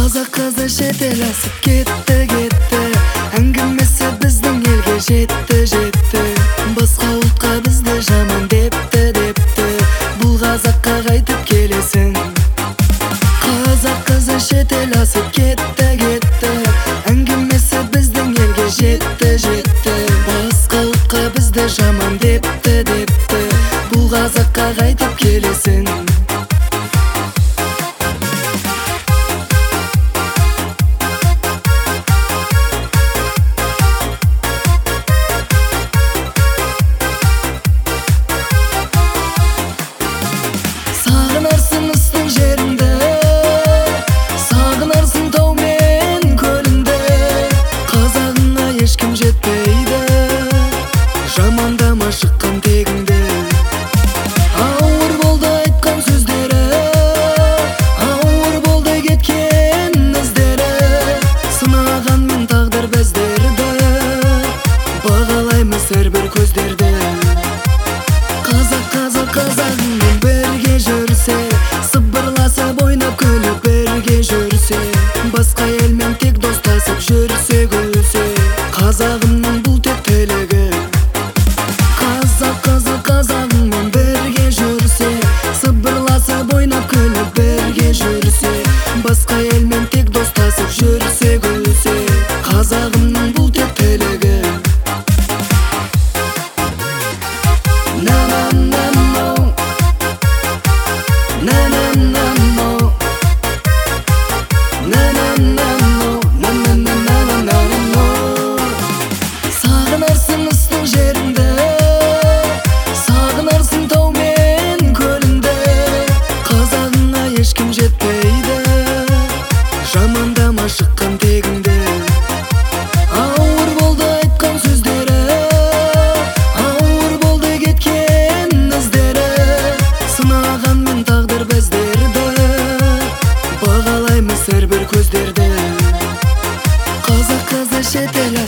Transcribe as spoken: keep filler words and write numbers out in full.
Қазақ қызы шетел асып кетті, кетті. Әңгімесі біздің елге жетті, жетті. Басқа ұлтқа бізді жаман депті, депті. Бұл қазаққа қайтып келесің. Қазақ қызы шетел асып кетті, кетті. Әңгімесі біздің елге жетті, жетті. Басқа ұлтқа бізді жаман депті, депті. Бұл қазаққа қайтып келесің. Сағынарсың ыстық жеріңді, сағынарсың тау мен көліңді. Қазағыңа ешкім жетпейді, жамандама шыққан тегіңді. Ауыр болды айтқан сөздері, ауыр болды кеткен іздері. Сынағанмен тағдыр біздерді, бағалаймыз әрбір көздерді. Қазақ, қазақ, қазағыңмен бірге жүрсе, сыбырласып ойнап күліп бірге жүрсе, басқа елмен тек достасып жүрсе, күлсе, қазағымның бұл тек тілегі. Қазақ, қазақ, қазағыңмен бірге жүрсе, сыбырласып ойнап күліп бірге жүрсе, басқа елмен тек достасып жүрсе, күлсе, қазағымның бұл тек тілегі. Сағынарсың ыстық жеріңді, сағынарсың тау мен көліңді. Қазағыңа ешкім жетпейді, жамандама шыққан тегіңді. Ауыр болды айтқан сөздері, ауыр болды кеткен іздері. Сынағанмен тағдыр біздерді, бағалаймыз әрбір көздерді. Қазақ қызы шетел